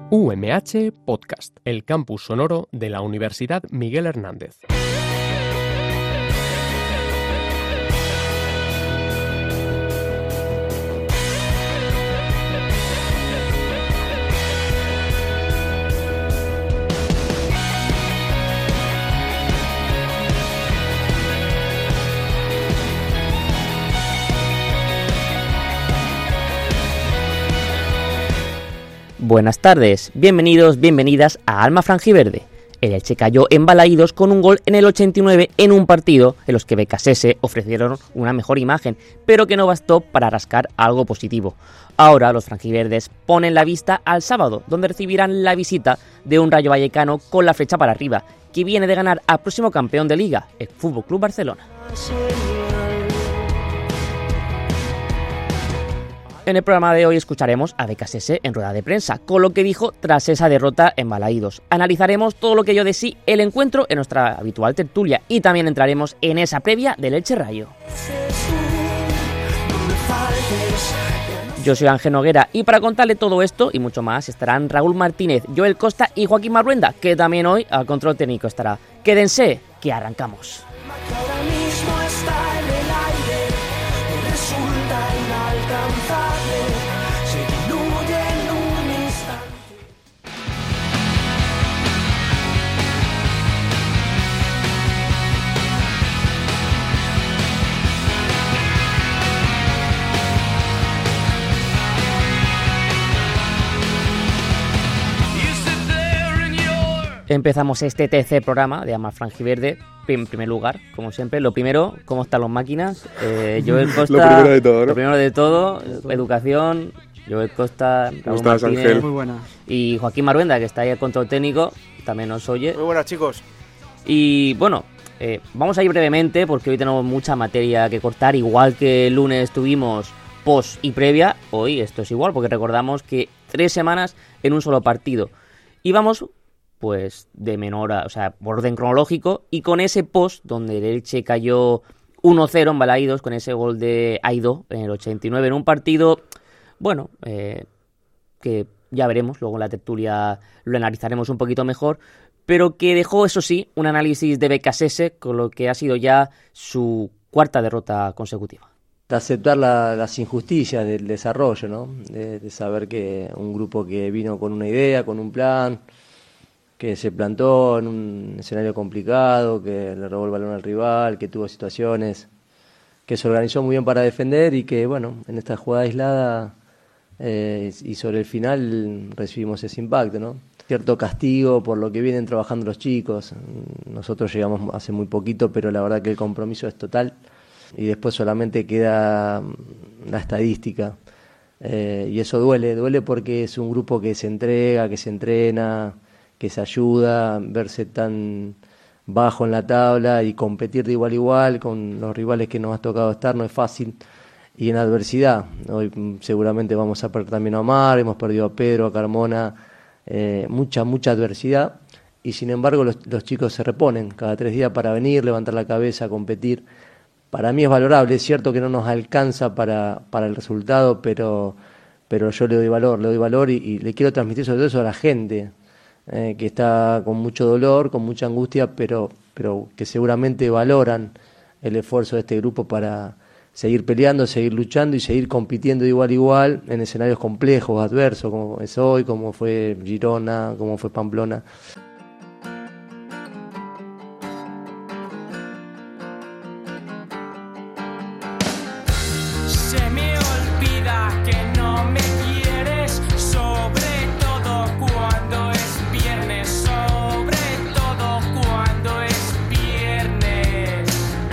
UMH Podcast, el campus sonoro de la Universidad Miguel Hernández. Buenas tardes, bienvenidos, bienvenidas a Alma Franjiverde. El Elche cayó en Balaídos con un gol en el 89 en un partido en los que BKSS ofrecieron una mejor imagen, pero que no bastó para rascar algo positivo. Ahora los franjiverdes ponen la vista al sábado, donde recibirán la visita de un Rayo Vallecano con la flecha para arriba, que viene de ganar al próximo campeón de Liga, el FC Barcelona. En el programa de hoy escucharemos a BKSS en rueda de prensa, con lo que dijo tras esa derrota en Balaídos. Analizaremos todo lo que dio de sí el encuentro en nuestra habitual tertulia y también entraremos en esa previa del Elche Rayo. Yo soy Ángel Noguera y para contarle todo esto y mucho más estarán Raúl Martínez, Joel Costa y Joaquín Marruenda, que también hoy al control técnico estará. Quédense, que arrancamos. Empezamos este tercer programa de Alma Franjiverde. En primer lugar, como siempre, lo primero, ¿cómo están las máquinas? Joel Costa, lo primero de todo, ¿no? Lo primero de todo, educación. Joel Costa, ¿cómo Raúl estás, Martínez, Ángel? Muy buena. Y Joaquín Marruenda, que está ahí al control técnico, también nos oye. Muy buenas, chicos. Y bueno, vamos a ir brevemente porque hoy tenemos mucha materia que cortar. Igual que el lunes tuvimos post y previa, hoy esto es igual porque recordamos que 3 semanas en un solo partido. Y vamos pues de menor a, o sea, por orden cronológico, y con ese post donde el Elche cayó 1-0 en Balaídos, con ese gol de Aido en el 89, en un partido, bueno, que ya veremos, luego en la tertulia lo analizaremos un poquito mejor, pero que dejó, eso sí, un análisis de BKSS con lo que ha sido ya su 4ª derrota consecutiva. De aceptar las injusticias del desarrollo, ¿no? De saber que un grupo que vino con una idea, con un plan, que se plantó en un escenario complicado, que le robó el balón al rival, que tuvo situaciones, que se organizó muy bien para defender y que, bueno, en esta jugada aislada y sobre el final recibimos ese impacto, ¿no? Cierto castigo por lo que vienen trabajando los chicos. Nosotros llegamos hace muy poquito, pero la verdad que el compromiso es total y después solamente queda la estadística. Y eso duele porque es un grupo que se entrega, que se entrena, que se ayuda, verse tan bajo en la tabla y competir de igual a igual con los rivales que nos ha tocado estar no es fácil, y en adversidad. Hoy seguramente vamos a perder también a Omar, hemos perdido a Pedro, a Carmona, mucha adversidad, y sin embargo los chicos se reponen cada 3 días para venir, levantar la cabeza, competir. Para mí es valorable, es cierto que no nos alcanza para el resultado, pero yo le doy valor y le quiero transmitir sobre todo eso a la gente, que está con mucho dolor, con mucha angustia, pero que seguramente valoran el esfuerzo de este grupo para seguir peleando, seguir luchando y seguir compitiendo de igual a igual en escenarios complejos, adversos, como es hoy, como fue Girona, como fue Pamplona. Se me olvida que no me quieres, sobre todo cuando es viernes, sobre todo cuando es viernes.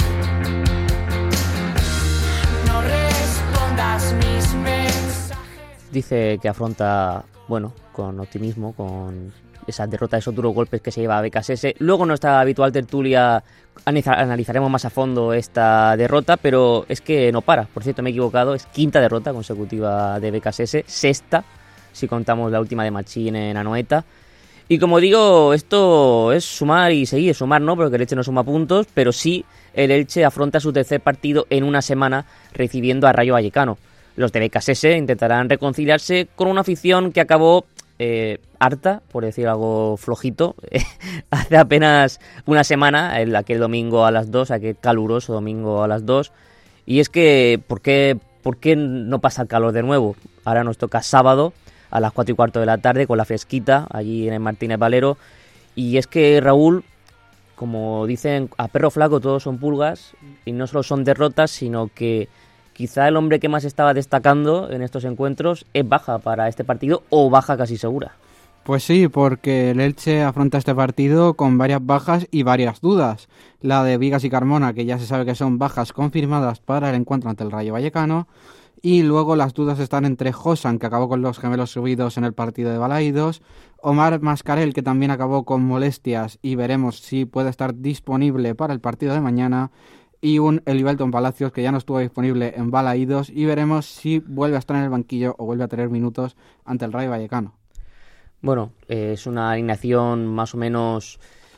No respondas mis mensajes. Dice que afronta, bueno, con optimismo, con esa derrota, esos duros golpes que se lleva a BKSS. Luego en nuestra habitual tertulia analizaremos más a fondo esta derrota, pero es que no para. Por cierto, me he equivocado, es 5ª derrota consecutiva de BKSS, 6ª si contamos la última de Machín en Anoeta. Y como digo, esto es sumar y seguir, sumar no, porque el Elche no suma puntos, pero sí el Elche afronta su 3er partido en una semana recibiendo a Rayo Vallecano. Los de BKSS intentarán reconciliarse con una afición que acabó harta, por decir algo flojito. Hace apenas una semana, aquel domingo a las 2, aquel caluroso domingo a las 2. Y es que, ¿por qué no pasa el calor de nuevo? Ahora nos toca sábado a las 4:15 de la tarde con la fresquita allí en el Martínez Valero. Y es que, Raúl, como dicen, a perro flaco todos son pulgas, y no solo son derrotas, sino que quizá el hombre que más estaba destacando en estos encuentros es baja para este partido, o baja casi segura. Pues sí, porque el Elche afronta este partido con varias bajas y varias dudas. La de Vigas y Carmona, que ya se sabe que son bajas confirmadas para el encuentro ante el Rayo Vallecano. Y luego las dudas están entre Josan, que acabó con los gemelos subidos en el partido de Balaídos, Omar Mascarell, que también acabó con molestias y veremos si puede estar disponible para el partido de mañana, y un Elivelton Palacios, que ya no estuvo disponible en Balaídos, y veremos si vuelve a estar en el banquillo o vuelve a tener minutos ante el Rayo Vallecano. Bueno, es una alineación más o menos...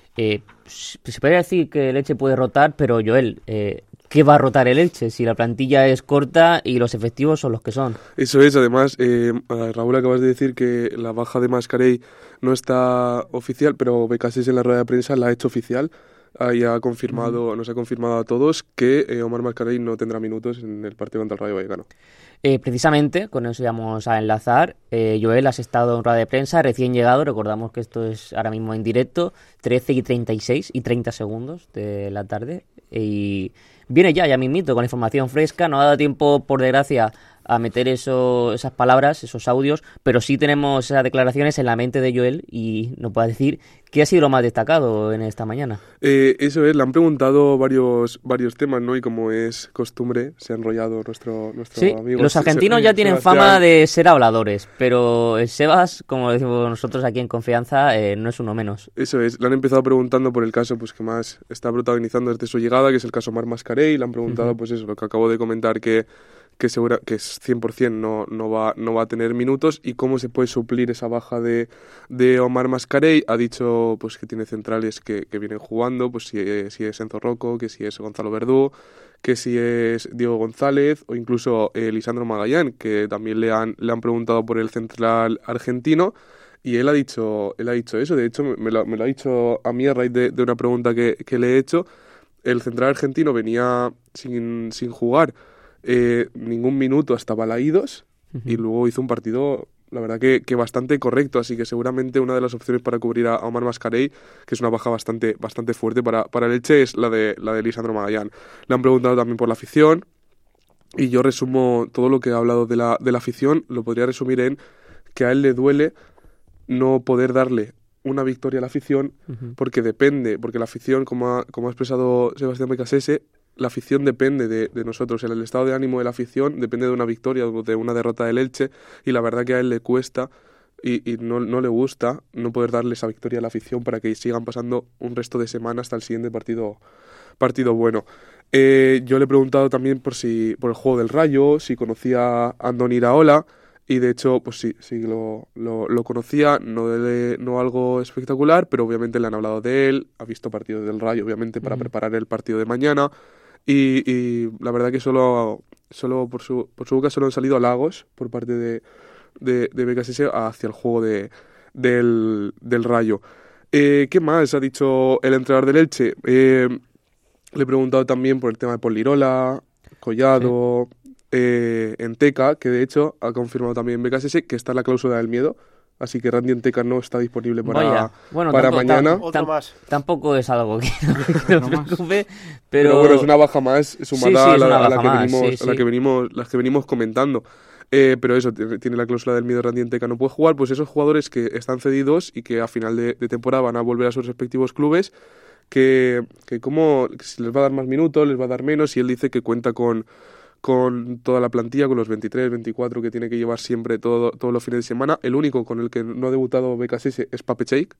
se podría decir que el Elche puede rotar, pero Joel... ¿qué va a rotar el Elche si la plantilla es corta y los efectivos son los que son? Eso es, además, Raúl, acabas de decir que la baja de Mascarell no está oficial, pero Becasis en la rueda de prensa la ha hecho oficial. Ahí nos ha confirmado a todos que Omar Mascarell no tendrá minutos en el partido contra el Rayo Vallecano. Precisamente, con eso vamos a enlazar. Joel, has estado en rueda de prensa, recién llegado, recordamos que esto es ahora mismo en directo, 13:36 y 30 segundos de la tarde, y viene ya mismito con información fresca. No ha dado tiempo, por desgracia, a meter esas palabras, esos audios, pero sí tenemos esas declaraciones en la mente de Joel, y nos puede decir qué ha sido lo más destacado en esta mañana. Eso es, le han preguntado varios temas, ¿no? Y como es costumbre, se ha enrollado nuestro amigo. Los argentinos ya tienen fama de ser habladores, pero el Sebas, como decimos nosotros aquí en confianza, no es uno menos. Eso es, le han empezado preguntando por el caso pues que más está protagonizando desde su llegada, que es el caso Omar Mascarell, y le han preguntado pues eso, lo que acabo de comentar, que es 100% no va a tener minutos, y cómo se puede suplir esa baja de Omar Mascarell. Ha dicho pues que tiene centrales que vienen jugando, pues si es Enzo Rocco, que si es Gonzalo Verdú, que si es Diego González, o incluso Lisandro Magallán, que también le han preguntado por el central argentino, y él ha dicho eso. De hecho me lo ha dicho a mí a raíz de una pregunta que le he hecho. El central argentino venía sin jugar ningún minuto hasta Balaídos, y luego hizo un partido, la verdad que bastante correcto, así que seguramente una de las opciones para cubrir a Omar Mascarell, que es una baja bastante fuerte para el Elche, es la de Lisandro Magallán. Le han preguntado también por la afición, y yo resumo todo lo que he hablado de la afición, lo podría resumir en que a él le duele no poder darle una victoria a la afición, porque la afición, como ha expresado Sebastián Becasis, la afición depende de nosotros. El estado de ánimo de la afición depende de una victoria o de una derrota del Elche, y la verdad que a él le cuesta y no le gusta no poder darle esa victoria a la afición para que sigan pasando un resto de semana hasta el siguiente partido bueno. Yo le he preguntado también por el juego del Rayo, si conocía a Andoni Iraola, y de hecho pues sí lo conocía, no algo espectacular, pero obviamente le han hablado de él, ha visto partidos del Rayo obviamente para preparar el partido de mañana, y la verdad que solo por su boca solo han salido halagos por parte de Becasis hacia el juego del Rayo. ¿Qué más ha dicho el entrenador del Elche? Le he preguntado también por el tema de Polirola, Collado, Enteca, que de hecho ha confirmado también Becasis que está en la cláusula del miedo, así que Randy Enteca no está disponible para mañana. Tampoco es algo que nos preocupe, pero bueno, es una baja más sumada a la que venimos comentando. Pero eso, tiene la cláusula del miedo, Randy Enteca no puede jugar. Pues esos jugadores que están cedidos y que a final de temporada van a volver a sus respectivos clubes, que si les va a dar más minutos, les va a dar menos, y él dice que cuenta con toda la plantilla, con los 23, 24 que tiene que llevar siempre todos los fines de semana. El único con el que no ha debutado Becasis es Pape Cheik.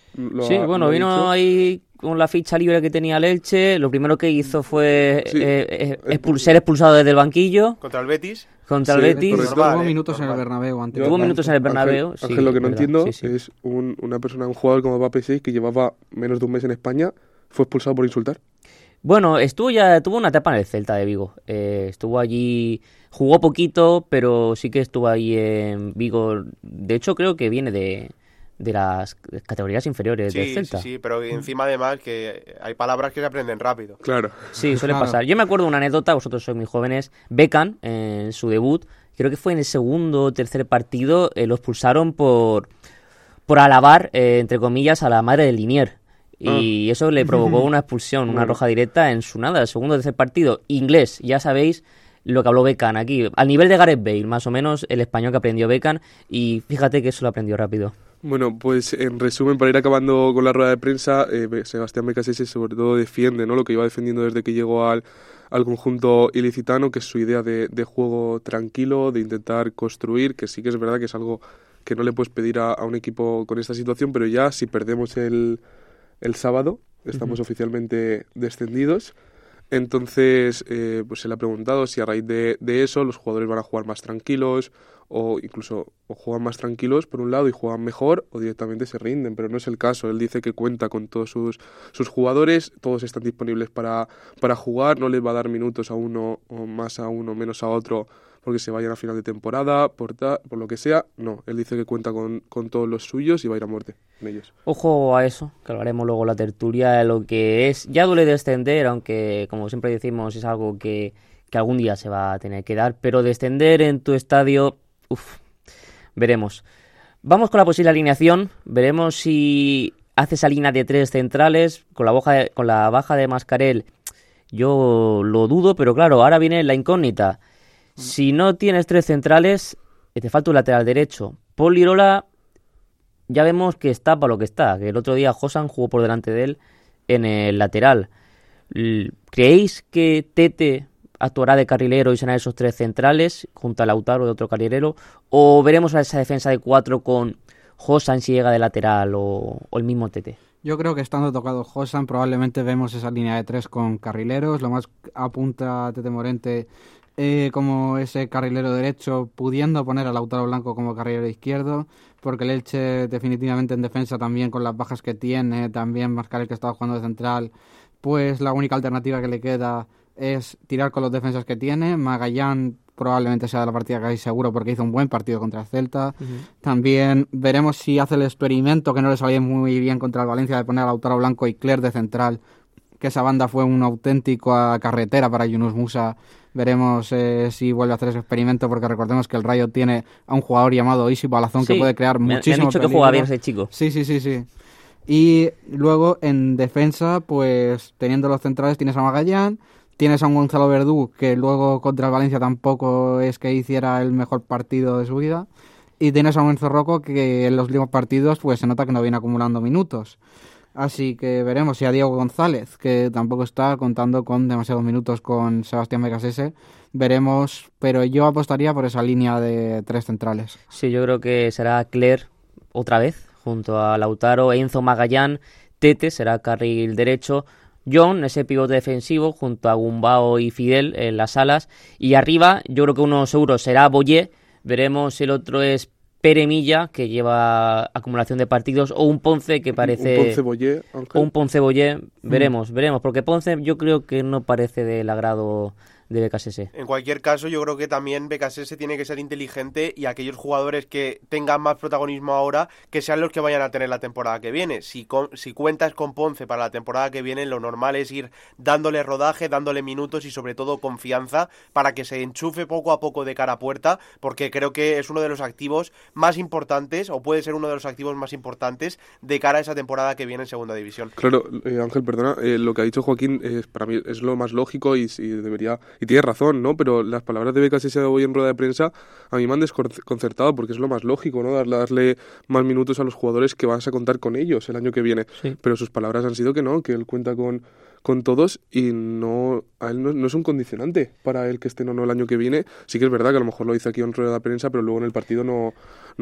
Vino ahí con la ficha libre que tenía el Elche. Lo primero que hizo fue ser expulsado desde el banquillo. Contra el Betis. Tuvo minutos en el Bernabéu. Ángel, lo que no entiendo es un jugador como Pape Cheik, que llevaba menos de un mes en España, fue expulsado por insultar. Bueno, tuvo una etapa en el Celta de Vigo. Estuvo allí, jugó poquito, pero sí que estuvo ahí en Vigo. De hecho, creo que viene de las categorías inferiores del Celta. Sí, pero encima además que hay palabras que se aprenden rápido. Claro. Sí, suele Claro. pasar. Yo me acuerdo de una anécdota, vosotros sois muy jóvenes. Beckham, en su debut, creo que fue en el segundo o tercer partido, lo expulsaron por alabar, entre comillas, a la madre de Linier. Y eso le provocó una expulsión, una roja directa en su el segundo o tercer partido. Inglés, ya sabéis lo que habló Beckham aquí. Al nivel de Gareth Bale, más o menos, el español que aprendió Beckham. Y fíjate que eso lo aprendió rápido. Bueno, pues en resumen, para ir acabando con la rueda de prensa, Sebastián Becasese sobre todo defiende, ¿no?, lo que iba defendiendo desde que llegó al conjunto ilicitano, que es su idea de juego tranquilo, de intentar construir, que sí que es verdad que es algo que no le puedes pedir a un equipo con esta situación, pero ya si perdemos el sábado, estamos oficialmente descendidos. Entonces, pues se le ha preguntado si a raíz de eso los jugadores van a jugar más tranquilos o incluso juegan más tranquilos por un lado y juegan mejor o directamente se rinden, pero no es el caso. Él dice que cuenta con todos sus jugadores, todos están disponibles para jugar, no les va a dar minutos a uno o más a uno, menos a otro porque se vayan a final de temporada, por lo que sea. No, él dice que cuenta con todos los suyos y va a ir a muerte con ellos. Ojo a eso, que hablaremos luego en la tertulia, de lo que es. Ya duele descender, aunque como siempre decimos es algo que algún día se va a tener que dar, pero descender en tu estadio, veremos. Vamos con la posible alineación, veremos si hace esa línea de 3 centrales, con la baja de Mascarell. Yo lo dudo, pero claro, ahora viene la incógnita. Si no tienes 3 centrales, te falta un lateral derecho. Pol Lirola, ya vemos que está para lo que está, que el otro día Josan jugó por delante de él en el lateral. ¿Creéis que Tete actuará de carrilero y serán esos 3 centrales junto a Lautaro de otro carrilero? ¿O veremos a esa defensa de 4 con Josan si llega de lateral o el mismo Tete? Yo creo que estando tocado Josan probablemente vemos esa línea de 3 con carrileros. Lo más apunta a Tete Morente como ese carrilero derecho, pudiendo poner a Lautaro Blanco como carrilero izquierdo, porque el Elche definitivamente en defensa también con las bajas que tiene, también Mascarell que estaba jugando de central, pues la única alternativa que le queda es tirar con los defensas que tiene. Magallán probablemente sea de la partida casi seguro porque hizo un buen partido contra el Celta. También veremos si hace el experimento que no le salió muy bien contra el Valencia de poner a Lautaro Blanco y Clerc de central, que esa banda fue una auténtica carretera para Yunus Musa. Veremos si vuelve a hacer ese experimento, porque recordemos que el Rayo tiene a un jugador llamado Isi Palazón que puede crear muchísimo me han dicho peligro. que juega bien ese chico. Sí. Y luego en defensa, pues teniendo los centrales tienes a Magallán, tienes a un Gonzalo Verdú que luego contra el Valencia tampoco es que hiciera el mejor partido de su vida, y tienes a un Enzo Rocco que en los últimos partidos pues se nota que no viene acumulando minutos. Así que veremos si a Diego González, que tampoco está contando con demasiados minutos con Sebastián Becasese, veremos, pero yo apostaría por esa línea de 3 centrales. Sí, yo creo que será Clerc otra vez, junto a Lautaro, Enzo, Magallán, Tete será carril derecho, John, ese pivote defensivo, junto a Gumbao y Fidel en las alas, y arriba yo creo que uno seguro será Boyé, veremos si el otro es Pere Milla, que lleva acumulación de partidos, o un Ponce que parece... Un Ponce Boyé, Ángel. O un Ponce Boyé, veremos, porque Ponce yo creo que no parece del agrado de Becasese. En cualquier caso, yo creo que también Becasese tiene que ser inteligente y aquellos jugadores que tengan más protagonismo ahora, que sean los que vayan a tener la temporada que viene. Si cuentas con Ponce para la temporada que viene, lo normal es ir dándole rodaje, dándole minutos y sobre todo confianza para que se enchufe poco a poco de cara a puerta, porque creo que es uno de los activos más importantes, o puede ser uno de los activos más importantes de cara a esa temporada que viene en Segunda División. Claro, Ángel, perdona, lo que ha dicho Joaquín para mí es lo más lógico y debería... Y tienes razón, ¿no? Pero las palabras de Becasese hoy en rueda de prensa a mí me han desconcertado, porque es lo más lógico, ¿no? Darle más minutos a los jugadores que vas a contar con ellos el año que viene. Sí. Pero sus palabras han sido que no, que él cuenta con todos y no, a él no es un condicionante para él que estén o no el año que viene. Sí que es verdad que a lo mejor lo dice aquí en rueda de prensa, pero luego en el partido no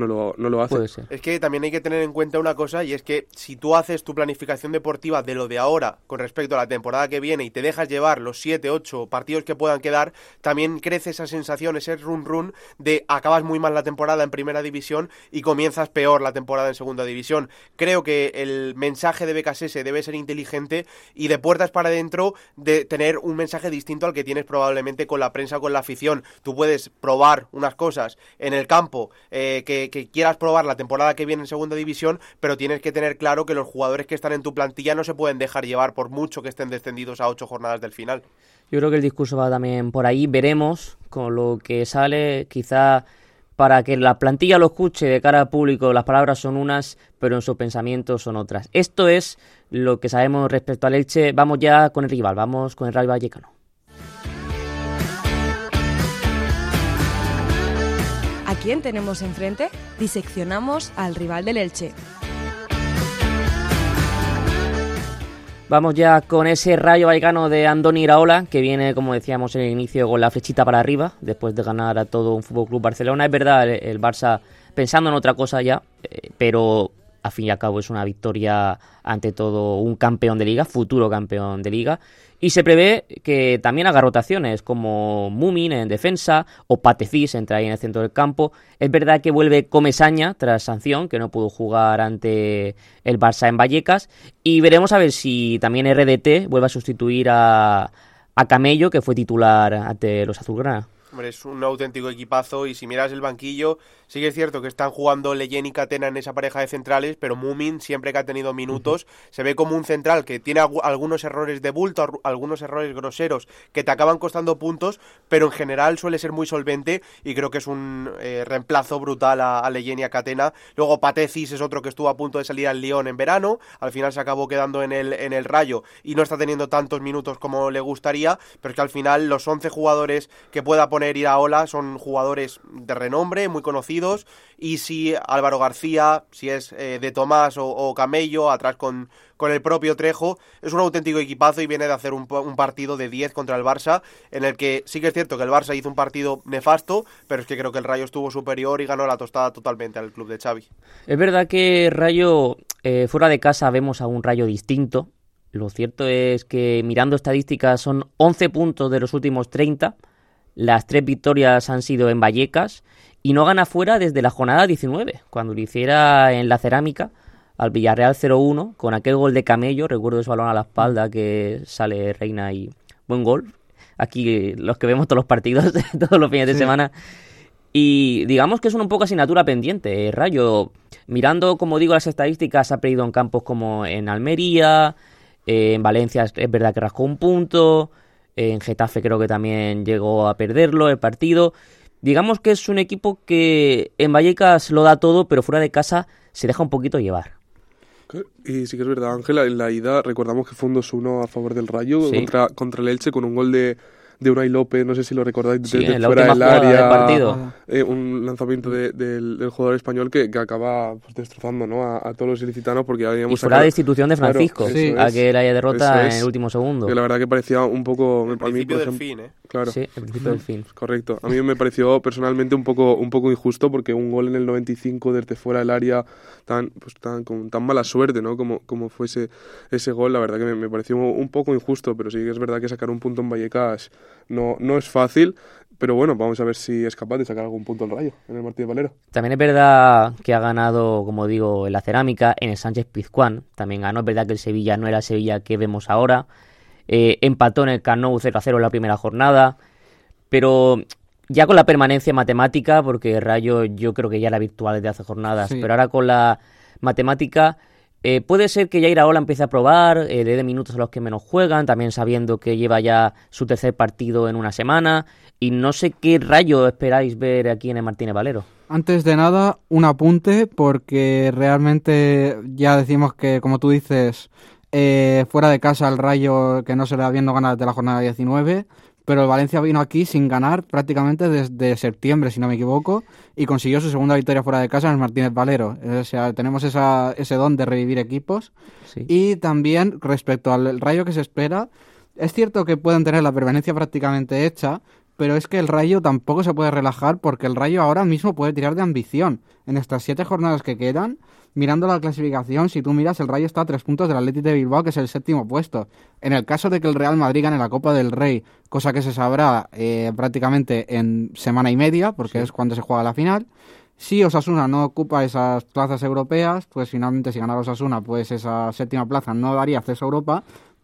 lo hace. Puede ser. Es que también hay que tener en cuenta una cosa, y es que si tú haces tu planificación deportiva de lo de ahora con respecto a la temporada que viene y te dejas llevar los 7, 8 partidos que puedan quedar, también crece esa sensación, ese run de acabas muy mal la temporada en Primera División y comienzas peor la temporada en Segunda División. Creo que el mensaje de Becasese debe ser inteligente y de puertas puertas para adentro, de tener un mensaje distinto al que tienes probablemente con la prensa o con la afición. Tú puedes probar unas cosas en el campo que quieras probar la temporada que viene en segunda división, pero tienes que tener claro que los jugadores que están en tu plantilla no se pueden dejar llevar por mucho que estén descendidos a 8 jornadas del final. Yo creo que el discurso va también por ahí. Veremos con lo que sale, quizá para que la plantilla lo escuche de cara al público, las palabras son unas, pero en sus pensamientos son otras. Esto es lo que sabemos respecto al Elche. Vamos ya con el rival, vamos con el Rayo Vallecano. ¿A quién tenemos enfrente? Diseccionamos al rival del Elche. Vamos ya con ese Rayo Vallecano de Andoni Iraola, que viene, como decíamos en el inicio, con la flechita para arriba, después de ganar a todo un FC Barcelona. Es verdad, el Barça pensando en otra cosa ya, pero a fin y al cabo es una victoria ante todo un campeón de Liga, futuro campeón de Liga. Y se prevé que también haga rotaciones, como Mumin en defensa o Patefis entra ahí en el centro del campo. Es verdad que vuelve Comesaña tras sanción, que no pudo jugar ante el Barça en Vallecas. Y veremos a ver si también RDT vuelve a sustituir a Camello, que fue titular ante los azulgrana. Hombre, es un auténtico equipazo y si miras el banquillo, sí que es cierto que están jugando Leyen y Catena en esa pareja de centrales, pero Mumin, siempre que ha tenido minutos, se ve como un central que tiene algunos errores de bulto, algunos errores groseros que te acaban costando puntos, pero en general suele ser muy solvente y creo que es un reemplazo brutal a Leyen y a Catena. Luego Patecis es otro que estuvo a punto de salir al Lyon en verano, al final se acabó quedando en el Rayo y no está teniendo tantos minutos como le gustaría, pero es que al final los 11 jugadores que pueda poner Iraola son jugadores de renombre, muy conocidos, y si Álvaro García, si es de Tomás o Camello, atrás con el propio Trejo, es un auténtico equipazo y viene de hacer un partido de 10 contra el Barça, en el que sí que es cierto que el Barça hizo un partido nefasto, pero es que creo que el Rayo estuvo superior y ganó la tostada totalmente al club de Xavi. Es verdad que Rayo, fuera de casa vemos a un Rayo distinto. Lo cierto es que mirando estadísticas son 11 puntos de los últimos 30, las 3 victorias han sido en Vallecas y no gana fuera desde la jornada 19, cuando lo hiciera en la Cerámica al Villarreal 0-1, con aquel gol de Camello, recuerdo ese balón a la espalda que sale Reina y buen gol. Aquí los que vemos todos los partidos, todos los fines de semana. Y digamos que es un poco asignatura pendiente. Rayo, mirando, como digo, las estadísticas, ha perdido en campos como en Almería, en Valencia es verdad que rascó un punto, en Getafe creo que también llegó a perderlo el partido. Digamos que es un equipo que en Vallecas lo da todo, pero fuera de casa se deja un poquito llevar. Y sí que es verdad, Ángela, en la ida recordamos que fue un 2-1 a favor del Rayo, sí, contra el Elche, con un gol de Unai López, no sé si lo recordáis, sí, de la fuera del área, del partido. Un lanzamiento del jugador español que acaba pues, destrozando, ¿no? a todos los ilicitanos, porque ya habíamos y fuera de institución de Francisco, claro, sí, a que la haya derrota en el último segundo. Que la verdad que parecía un poco... El principio del fin, ¿eh? Claro. Sí, el principio del fin. Correcto. A mí me pareció personalmente un poco injusto, porque un gol en el 95 desde fuera del área con tan mala suerte, ¿no? Como fue ese gol, la verdad que me pareció un poco injusto, pero sí que es verdad que sacar un punto en Vallecas no es fácil, pero bueno, vamos a ver si es capaz de sacar algún punto el Rayo en el Martínez Valero. También es verdad que ha ganado, como digo, en la Cerámica, en el Sánchez Pizjuán, también ganó. Es verdad que el Sevilla no era el Sevilla que vemos ahora, empató en el Camp Nou 0-0 en la primera jornada, pero ya con la permanencia matemática, porque Rayo yo creo que ya era virtual desde hace jornadas, sí, pero ahora con la matemática... puede ser que ya Iraola empiece a probar, le dé minutos a los que menos juegan, también sabiendo que lleva ya su tercer partido en una semana, y no sé qué Rayo esperáis ver aquí en el Martínez Valero. Antes de nada, un apunte, porque realmente ya decimos que, como tú dices, fuera de casa el Rayo que no se le va viendo ganar desde la jornada 19, pero el Valencia vino aquí sin ganar prácticamente desde septiembre, si no me equivoco, y consiguió su segunda victoria fuera de casa en el Martínez Valero. O sea, tenemos ese don de revivir equipos. Sí. Y también, respecto al Rayo que se espera, es cierto que pueden tener la permanencia prácticamente hecha, pero es que el Rayo tampoco se puede relajar, porque el Rayo ahora mismo puede tirar de ambición. En estas 7 jornadas que quedan, mirando la clasificación, si tú miras, el Rayo está a 3 puntos del Athletic de Bilbao, que es el 7º puesto. En el caso de que el Real Madrid gane la Copa del Rey, cosa que se sabrá prácticamente en semana y media, porque sí, es cuando se juega la final, si Osasuna no ocupa esas plazas europeas, pues finalmente si ganara Osasuna, pues esa 7ª plaza no daría acceso a Europa,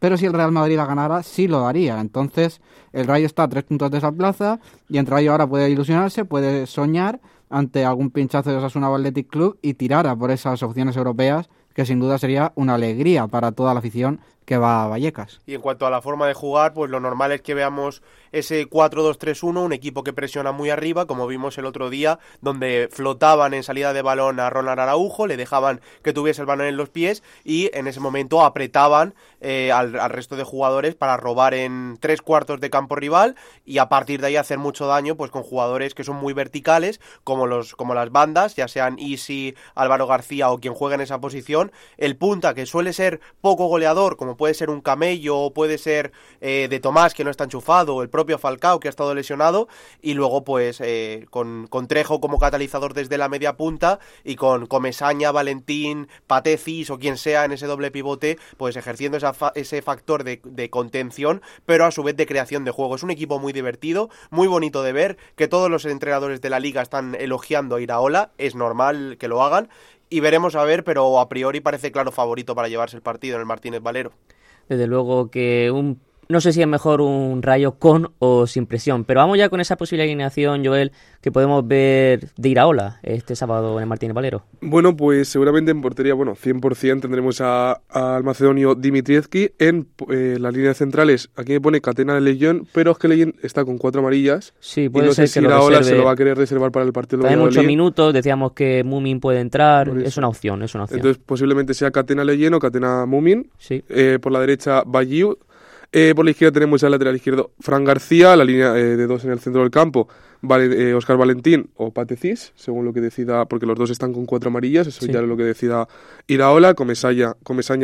pero si el Real Madrid la ganara, sí lo haría. Entonces, el Rayo está a 3 puntos de esa plaza y el Rayo ahora puede ilusionarse, puede soñar ante algún pinchazo de Osasuna Athletic Club y tirar a por esas opciones europeas, que sin duda sería una alegría para toda la afición que va a Vallecas. Y en cuanto a la forma de jugar, pues lo normal es que veamos ese 4-2-3-1, un equipo que presiona muy arriba, como vimos el otro día, donde flotaban en salida de balón a Ronald Araujo, le dejaban que tuviese el balón en los pies y en ese momento apretaban al resto de jugadores para robar en 3/4 de campo rival y a partir de ahí hacer mucho daño pues con jugadores que son muy verticales, como las bandas, ya sean Isi, Álvaro García o quien juegue en esa posición, el punta, que suele ser poco goleador, como puede ser un Camello o puede ser de Tomás, que no está enchufado, o el propio Falcao, que ha estado lesionado, y luego pues con Trejo como catalizador desde la media punta y con Comesaña, Valentín, Patecis o quien sea en ese doble pivote, pues ejerciendo ese factor de contención, pero a su vez de creación de juego. Es un equipo muy divertido, muy bonito de ver, que todos los entrenadores de la liga están elogiando a Iraola, es normal que lo hagan, y veremos a ver, pero a priori parece claro favorito para llevarse el partido en el Martínez Valero. Desde luego que no sé si es mejor un Rayo con o sin presión, pero vamos ya con esa posible alineación, Joel, que podemos ver de Iraola este sábado en el Martínez Valero. Bueno, pues seguramente en portería, 100% tendremos al macedonio Dimitrievski. En las líneas centrales, aquí me pone Catena de Leyen, pero es que Leyen está con 4 amarillas. Sí, puede y no ser sé si que Iraola reserve. se lo va a querer reservar para el partido de Hay Valladolid. muchos minutos, decíamos que Mumin puede entrar, es una opción. Entonces posiblemente sea Catena Leyen o Catena Mumin. Sí. Por la derecha, Bayiu. Por la izquierda tenemos al lateral izquierdo Fran García, la línea de 2 en el centro del campo, Óscar Valentín o Patecis, según lo que decida, porque los dos están con 4 amarillas, eso ya es lo que decida Iraola. Comesaña,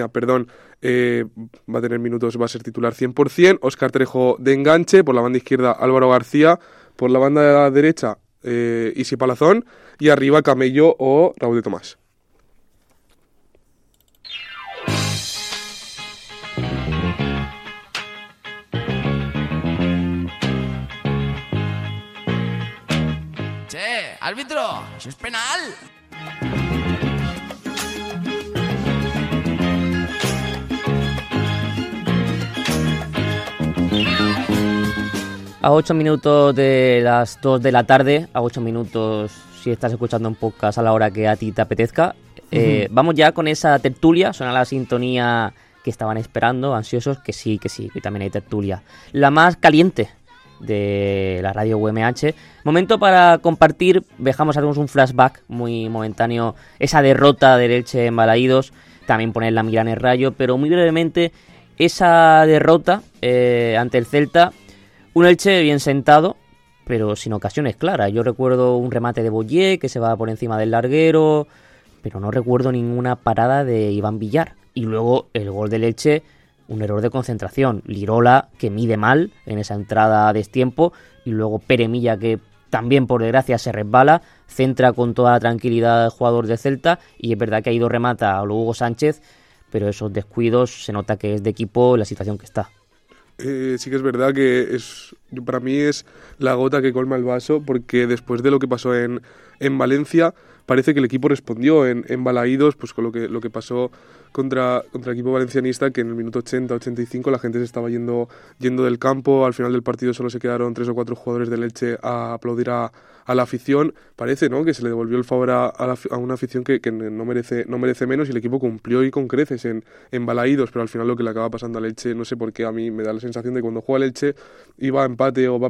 va a tener minutos, va a ser titular 100%, Óscar Trejo de enganche, por la banda izquierda Álvaro García, por la banda derecha Isi Palazón y arriba Camello o Raúl de Tomás. ¡Árbitro! ¡Eso es penal! A 8 minutos de las 2 de la tarde, a 8 minutos si estás escuchando un podcast a la hora que a ti te apetezca, vamos ya con esa tertulia. Suena la sintonía que estaban esperando, ansiosos, que sí, que también hay tertulia. La más caliente de la radio UMH. Momento para compartir, hacemos un flashback muy momentáneo, esa derrota del Elche en Balaídos, también poner la mira en el Rayo, pero muy brevemente, esa derrota ante el Celta, un Elche bien sentado, pero sin ocasiones claras. Yo recuerdo un remate de Boyer que se va por encima del larguero, pero no recuerdo ninguna parada de Iván Villar. Y luego el gol del Elche, un error de concentración. Lirola, que mide mal en esa entrada a destiempo, y luego Pere Milla, que también por desgracia se resbala, centra con toda la tranquilidad al jugador de Celta, y es verdad que ha ido remata a Hugo Sánchez, pero esos descuidos se nota que es de equipo la situación que está. Sí que es verdad que para mí es la gota que colma el vaso, porque después de lo que pasó en Valencia, parece que el equipo respondió en Balaídos, pues con lo que pasó contra el equipo valencianista, que en el minuto 80-85 la gente se estaba yendo del campo. Al final del partido solo se quedaron 3 o 4 jugadores del Elche a aplaudir a la afición. Parece, ¿no?, que se le devolvió el favor a una afición que no merece menos, y el equipo cumplió y con creces en Balaídos, pero al final lo que le acaba pasando al Elche, no sé por qué, a mí me da la sensación de que cuando juega el Elche y va a empate o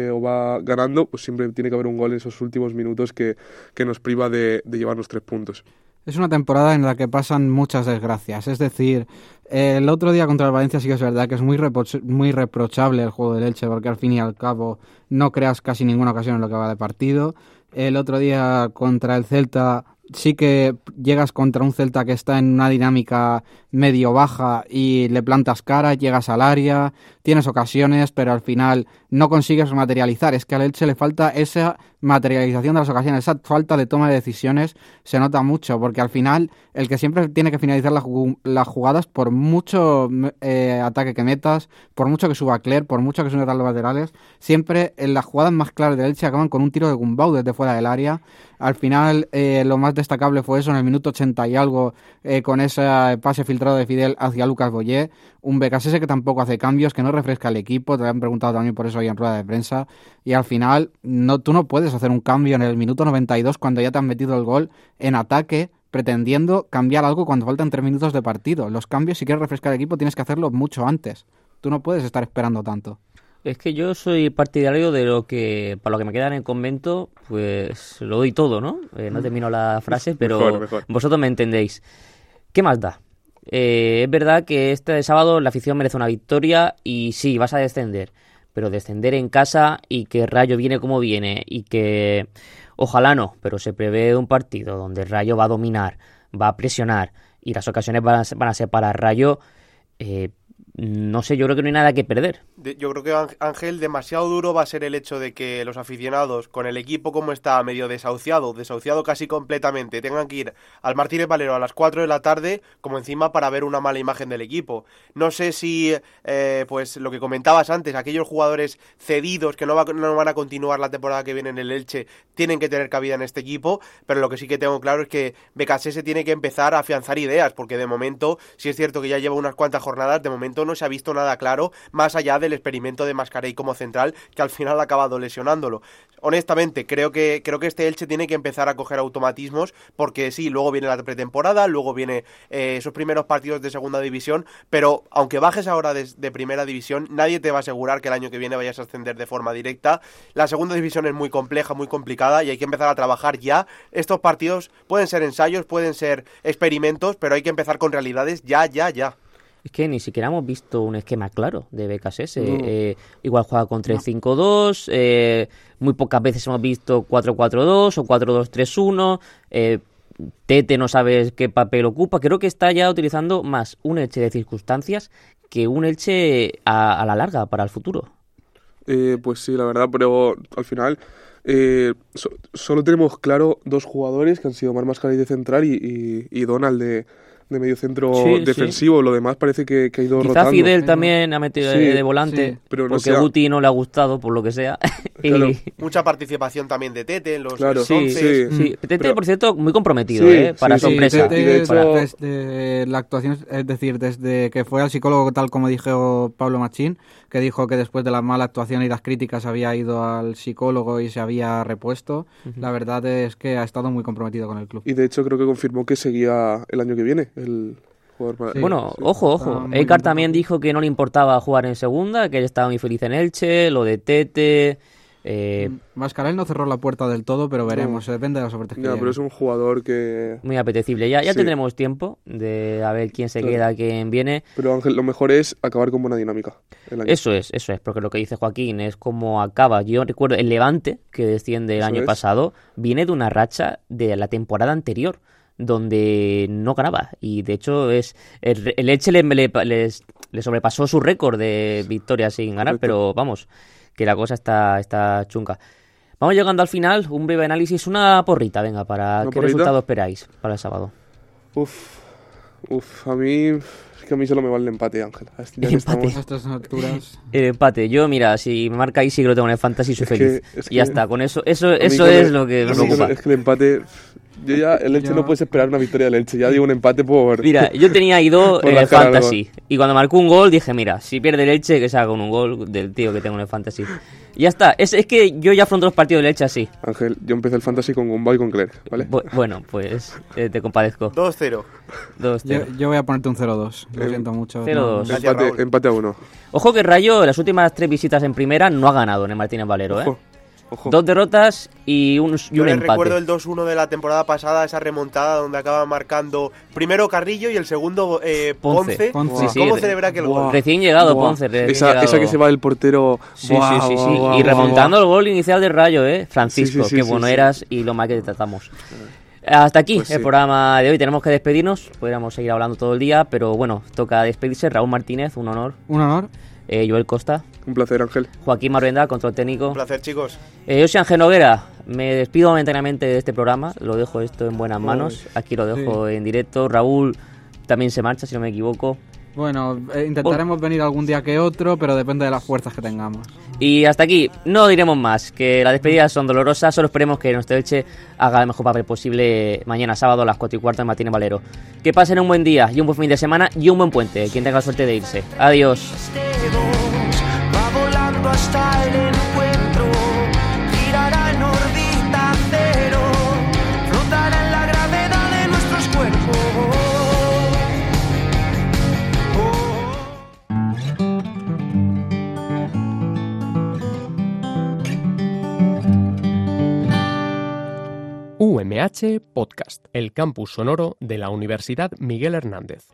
va ganando, pues siempre tiene que haber un gol en esos últimos minutos que nos priva de llevarnos 3 puntos. Es una temporada en la que pasan muchas desgracias. Es decir, el otro día contra el Valencia sí que es verdad que es muy reprochable el juego del Elche, porque al fin y al cabo no creas casi ninguna ocasión en lo que va de partido. El otro día contra el Celta sí que llegas contra un Celta que está en una dinámica medio baja y le plantas cara, llegas al área, tienes ocasiones, pero al final no consigues materializar. Es que al Elche le falta esa materialización de las ocasiones, esa falta de toma de decisiones se nota mucho, porque al final el que siempre tiene que finalizar las jugadas, por mucho ataque que metas, por mucho que suba Cler, por mucho que suba los laterales, siempre en las jugadas más claras del Elche acaban con un tiro de Gumbau desde fuera del área. Al final lo más destacable fue eso en el minuto 80 y algo, con ese pase filtrado filtrado de Fidel hacia Lucas Boyé, un BKSS que tampoco hace cambios, que no refresca el equipo, te lo han preguntado también por eso hoy en rueda de prensa, y al final tú no puedes hacer un cambio en el minuto 92 cuando ya te han metido el gol en ataque, pretendiendo cambiar algo cuando faltan 3 minutos de partido. Los cambios, si quieres refrescar el equipo, tienes que hacerlo mucho antes. Tú no puedes estar esperando tanto. Es que yo soy partidario de lo que, para lo que me queda en el convento, pues lo doy todo, ¿no? No termino la frase, pero mejor. Vosotros me entendéis. ¿Qué más da? Es verdad que este sábado la afición merece una victoria y sí, vas a descender, pero descender en casa y que Rayo viene como viene y que ojalá no, pero se prevé un partido donde el Rayo va a dominar, va a presionar y las ocasiones van a ser para Rayo. No sé, yo creo que no hay nada que perder. Yo creo que, Ángel, demasiado duro va a ser el hecho de que los aficionados, con el equipo como está medio desahuciado casi completamente, tengan que ir al Martínez Valero a las 4 de la tarde, como encima para ver una mala imagen del equipo. No sé si, pues lo que comentabas antes, aquellos jugadores cedidos que no van a continuar la temporada que viene en el Elche, tienen que tener cabida en este equipo, pero lo que sí que tengo claro es que BKSS tiene que empezar a afianzar ideas, porque de momento, si es cierto que ya lleva unas cuantas jornadas, de momento no se ha visto nada claro, más allá del experimento de Mascarell como central, que al final ha acabado lesionándolo. Honestamente, creo que este Elche tiene que empezar a coger automatismos, porque sí, luego viene la pretemporada, luego viene esos primeros partidos de segunda división, pero aunque bajes ahora de primera división, nadie te va a asegurar que el año que viene vayas a ascender de forma directa. La segunda división es muy compleja, muy complicada, y hay que empezar a trabajar ya. Estos partidos pueden ser ensayos, pueden ser experimentos, pero hay que empezar con realidades ya. Es que ni siquiera hemos visto un esquema claro de BKSS. Igual juega con 3-5-2, muy pocas veces hemos visto 4-4-2 o 4-2-3-1. Tete no sabes qué papel ocupa. Creo que está ya utilizando más un Elche de circunstancias que un Elche a la larga para el futuro. Pues sí, la verdad, pero al final solo tenemos claro 2 jugadores que han sido Marc Mascarell de central y Donald de medio centro defensivo. Lo demás parece que ha ido quizá rotando. Fidel también ha metido de volante, pero no porque Guti no le ha gustado, por lo que sea. Claro. Mucha participación también de Tete en los 11. Sí. Tete, pero, por cierto, muy comprometido, para sorpresa. Tete, de hecho, desde la actuación, es decir, desde que fue al psicólogo, tal como dijo Pablo Machín, que dijo que después de la mala actuación y las críticas había ido al psicólogo y se había repuesto, la verdad es que ha estado muy comprometido con el club. Y de hecho creo que confirmó que seguía el año que viene el jugador. Sí. Bueno, ojo. Ekar también dijo que no le importaba jugar en segunda, que él estaba muy feliz en Elche, lo de Tete. Mascarell no cerró la puerta del todo, pero veremos, depende de las ofertas que lleguen. Pero es un jugador que... Muy apetecible. Ya tendremos tiempo de a ver quién se queda, quién viene. Pero Ángel, lo mejor es acabar con buena dinámica. Eso es, porque lo que dice Joaquín es como acaba. Yo recuerdo el Levante, que desciende el año pasado, viene de una racha de la temporada anterior, donde no ganaba, y de hecho es el Elche le sobrepasó su récord de victorias sin ganar. Correcto. Pero vamos, que la cosa está chunga. Vamos llegando al final, un breve análisis, una porrita, venga, para qué resultado esperáis para el sábado. A mí solo me vale el empate, Ángel. El empate. A estas alturas. El empate. Yo, mira, si me marca ahí sí que lo tengo en el fantasy, soy feliz. Y ya está, con eso es lo que me preocupa. Es que el empate... El Elche no puedes esperar una victoria del Elche. Ya digo un empate por... Mira, yo tenía ido en el fantasy. Y cuando marcó un gol dije, mira, si pierde el Elche, que se haga con un gol del tío que tengo en el fantasy. Y ya está. Es que yo ya afronto los partidos del Elche así. Ángel, yo empecé el fantasy con Gumbau y con Clerc, ¿vale? Bueno, pues te compadezco. 2-0. Yo voy a ponerte un 0-2. Lo siento mucho. 0-2. Empate a 1. Ojo que Rayo, en las últimas 3 visitas en primera, no ha ganado en el Martínez Valero, Ojo. 2 derrotas y un empate. Recuerdo el 2-1 de la temporada pasada, esa remontada donde acaba marcando primero Carrillo y el segundo Ponce. ¿Cómo celebra aquel gol? Recién llegado Ponce. Esa que se va el portero. Sí. Y remontando el gol inicial del Rayo, Francisco, qué bueno eras y lo mal que te tratamos. Hasta aquí el programa de hoy. Tenemos que despedirnos. Podríamos seguir hablando todo el día, pero bueno, toca despedirse. Raúl Martínez, un honor. Un honor. Joel Costa. Un placer, Ángel. Joaquín Maruenda, control técnico. Un placer, chicos. Yo soy Ángel Noguera. Me despido momentáneamente de este programa. Lo dejo esto en buenas manos. Aquí lo dejo en directo. Raúl también se marcha, si no me equivoco. Bueno, intentaremos venir algún día que otro, pero depende de las fuerzas que tengamos. Y hasta aquí, no diremos más, que las despedidas son dolorosas, solo esperemos que nuestro Elche haga el mejor papel posible mañana sábado a las 4:15 en Martínez Valero. Que pasen un buen día y un buen fin de semana y un buen puente, quien tenga la suerte de irse. Adiós. Va volando hasta el encuentro, girará en órbita cero, flotará en la gravedad de nuestros cuerpos. UMH Podcast, el campus sonoro de la Universidad Miguel Hernández.